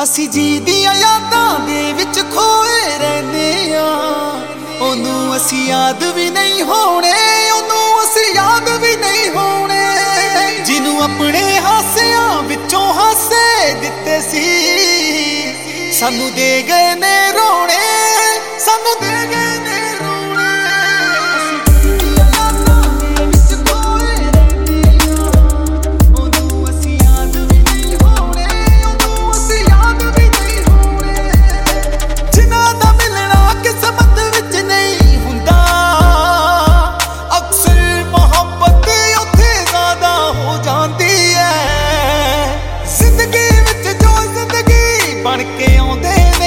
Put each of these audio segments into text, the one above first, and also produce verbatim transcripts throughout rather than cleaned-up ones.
ਅਸੀਂ ਜੀ ਦੀਆਂ ਯਾਦਾਂ ਦੇ ਵਿੱਚ ਖੋਏ ਰਹਿੰਦੇ ਆ। ਉਹਨੂੰ ਅਸੀਂ ਯਾਦ ਵੀ ਨਹੀਂ ਹੋਣੇ, ਉਹਨੂੰ ਅਸੀਂ ਯਾਦ ਵੀ ਨਹੀਂ ਹੋਣੇ, ਜਿਹਨੂੰ ਆਪਣੇ ਹਾਸਿਆਂ ਵਿੱਚੋਂ ਹਾਸੇ ਦਿੱਤੇ ਸੀ। ਸਾਨੂੰ ਦੇ ਗਏ ਨੇ ਰੋਣੇ, ਸਾਨੂੰ ਦੇ ਗਏ ਨੇ ਰੋਣੇ। ਅਸੀਂ ਦੀਆਂ ਯਾਦਾਂ ਦੇ ਵਿੱਚ ਖੋਏ ਰਹਿੰਦੇ ਆ। ਉਹਨੂੰ ਅਸੀਂ ਯਾਦ ਵੀ ਨਹੀਂ ਹੋਣੇ, ਉਹਨੂੰ ਅਸੀਂ ਯਾਦ ਵੀ ਨਹੀਂ ਹੋਣੇ, ਜਿਨ੍ਹਾਂ ਦਾ ਮਿਲਣਾ ਕਿਸਮਤ ਵਿੱਚ ਨਹੀਂ ਹੁੰਦਾ। ਅਕਸਰ ਮੁਹੱਬਤ ਉੱਥੇ ਜ਼ਿਆਦਾ ਹੋ ਜਾਂਦੀ ਹੈ। ਜ਼ਿੰਦਗੀ ਵਿੱਚ ਜੋ ਜ਼ਿੰਦਗੀ ਬਣ ਕੇ ਆਉਂਦੇ ਨੇ,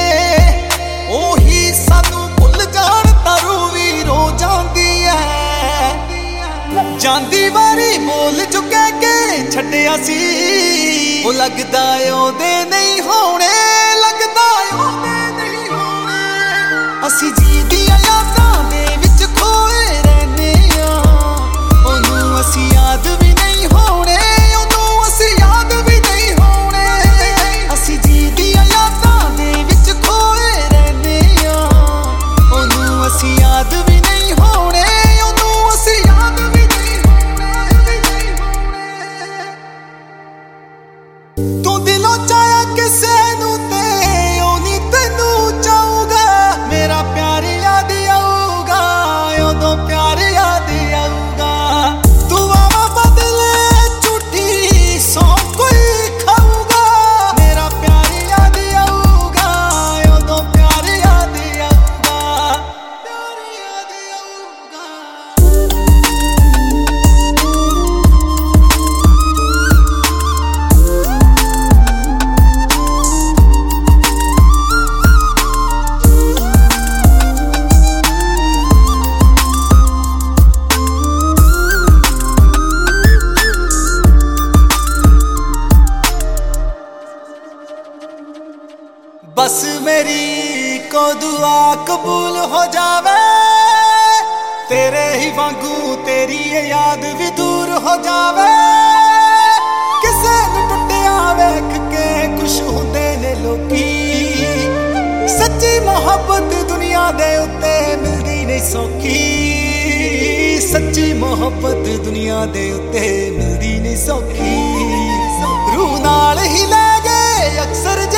ਉਹੀ ਸਾਨੂੰ ਭੁੱਲ ਜਾਣ ਤਾਂ ਰੂਹ ਵੀ ਰੋ ਜਾਂਦੀ ਹੈ। ਜਾਂਦੀ ਵਾਰੀ ਬੋਲ ਚੁੱਕੇ ਕੇ ਛੱਡਿਆ ਸੀ, ਉਹ ਲੱਗਦਾ ਉਹਦੇ ਨਹੀਂ ਹੋਣੇ, ਲੱਗਦਾ ਉਹਦੇ ਨਹੀਂ ਹੋਣੇ। ਅਸੀਂ ਜੀ ਦੀਆਂ ਯਾਦਾਂ ਦੇ ਵਿੱਚ ਖੋਏ ਰਹਿੰਦੇ ਆ। ਉਹਨੂੰ ਅਸੀਂ ਯਾਦ ਵੀ ਨਹੀਂ ਹੋਣੇ, ਉਹਨੂੰ ਅਸੀਂ ਯਾਦ ਵੀ ਨਹੀਂ ਹੋਣੇ। ਅਸੀਂ ਜੀ ਦੀਆਂ ਯਾਦਾਂ ਦੇ ਵਿੱਚ ਖੋਏ ਰਹਿੰਦੇ ਆ। ਉਹਨੂੰ ਅਸੀਂ ਯਾਦ ਵੀ ਨਹੀਂ ਹੋਣੇ, ਉਹਨੂੰ ਅਸੀਂ ਯਾਦ ਵੀ ਨਹੀਂ ਹੋਣੇ। ਤੂੰ ਦਿਲੋਂ ਚਾਹਿਆ ਕਿਸੇ ਨੂੰ ਤੇ ਉਹ ਨੀ ਤੈਨੂੰ ਚਾਹੂਗਾ। ਮੇਰਾ ਪਿਆਰ ਯਾਦ ਆਊਗਾ, ਉਦੋਂ ਪਿਆਰ ਯਾਦ ਆਊਗਾ। ਤੂੰ ਆਵਾ ਬਦਲੇ ਝੂਠੀ ਸੌ ਕੋਈ ਖਾਊਗਾ। ਮੇਰਾ ਪਿਆਰ ਯਾਦ ਆਊਗਾ, ਉਦੋਂ ਪਿਆਰ ਯਾਦ ਆਊਗਾ, ਪਿਆਰ ਯਾਦ ਆਊਗਾ। बस मेरी को दुआ कबूल हो जावे, तेरे ही वांगू तेरी ये याद भी दूर हो जावे। किसे नूं टुटिया वेख के खुश हुंदे ने लोकी, सच्ची मोहब्बत दुनिया दे उत्ते मिलदी नहीं सौखी। सच्ची मोहब्बत दुनिया दे उत्ते मिलदी नहीं सौखी। रूह नाल ही ले गए अक्सर